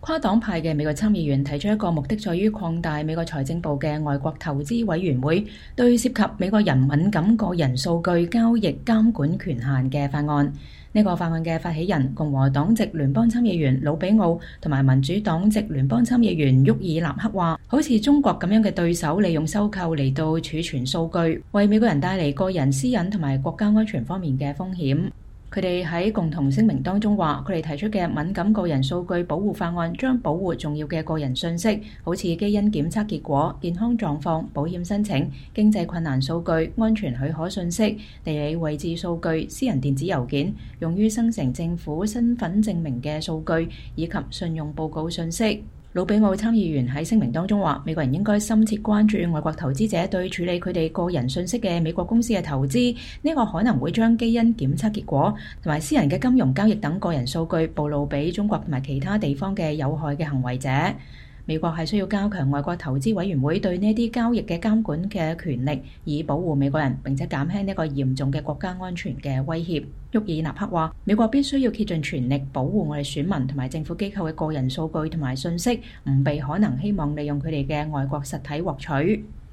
跨黨派嘅美國參議員提出一個目的在於擴大美國財政部嘅外國投資委員會對涉及美國人敏感個人數據交易監管權限嘅法案。呢個法案嘅發起人共和黨籍聯邦參議員魯比奧同埋民主黨籍聯邦參議員沃爾納克話，好似中國咁樣嘅對手利用收購嚟到儲存數據，為美國人帶嚟個人私隱同埋國家安全方面嘅風險。佢哋喺共同聲明當中話，佢哋提出嘅敏感個人數據保護法案將保護重要嘅個人信息，好似基因檢測結果、健康狀況、保險申請、經濟困難數據、安全許可信息、地理位置數據、私人電子郵件、用於生成政府身份證明嘅數據，以及信用報告信息。魯比奧參議員喺聲明當中話，美國人應該深切關注外國投資者對處理佢哋個人信息嘅美國公司嘅投資，呢個可能會將基因檢測結果同埋私人嘅金融交易等個人數據暴露俾中國同埋其他地方嘅有害嘅行為者。美國係需要加強外國投資委員會對呢啲交易嘅監管嘅權力，以保護美國人，並且減輕呢個嚴重嘅國家安全嘅威脅。沃爾納克話，美國必須要竭盡全力保護我哋選民同埋政府機構嘅個人數據同埋信息，唔被可能希望利用佢哋嘅外國實體獲取。